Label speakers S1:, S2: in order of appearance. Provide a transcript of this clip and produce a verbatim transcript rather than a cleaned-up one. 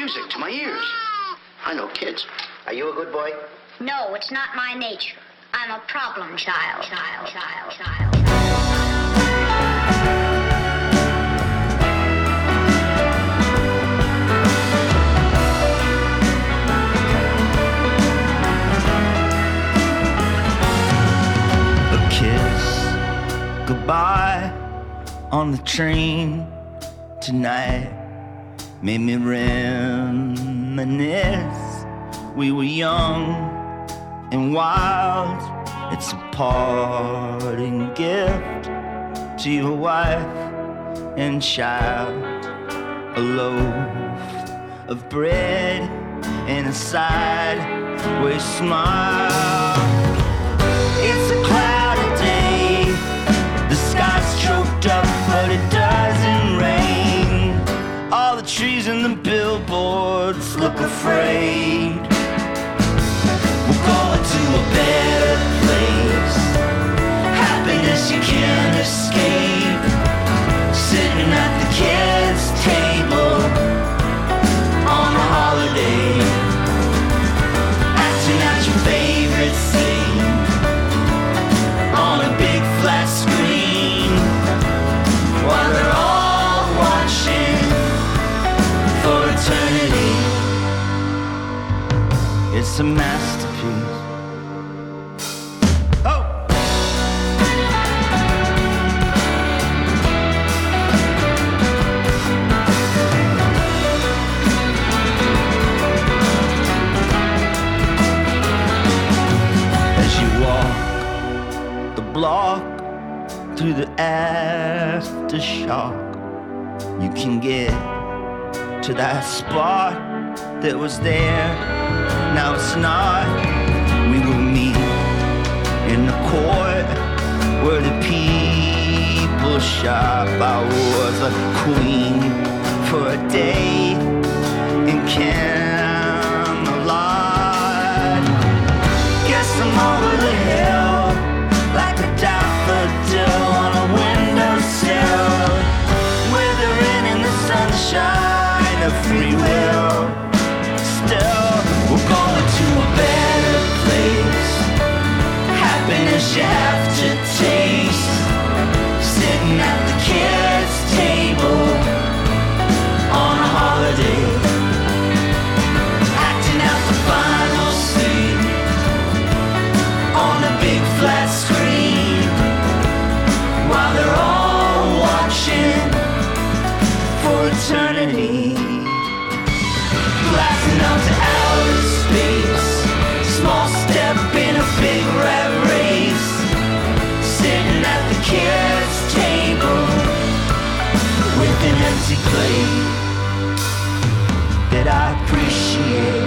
S1: music to my ears. I know kids.
S2: Are you a good boy?
S3: No, it's not my nature. I'm a problem child. Child, child, child.
S4: A kiss goodbye on the train tonight made me reminisce. We were young and wild. It's a parting gift to your wife and child. A loaf of bread and a sideways smile. It's a cloudy day, the sky's choked up but it doesn't rain. All the trees and the billboards look afraid. We're going to a better place, happiness you can't escape. Sitting at the kids' table on a holiday, acting out your favorite scene on a big flat screen, while they're all watching for eternity. It's a masterpiece. Oh! As you walk the block through the aftershock, you can get to that spot that was there. Now it's not. We will meet in the court where the people shop. I was a queen for a day in Camelot. Guess I'm over the hill like a daffodil on a windowsill, withering in the sunshine of free will. Still, we're going to a better place, happiness you have to taste. Sitting at the kids' table on a holiday, acting out the final scene on a big flat screen, while they're all watching for eternity. Blasting out to outer space, small step in a big rat race. Sitting at the kids' table with an empty plate that I appreciate.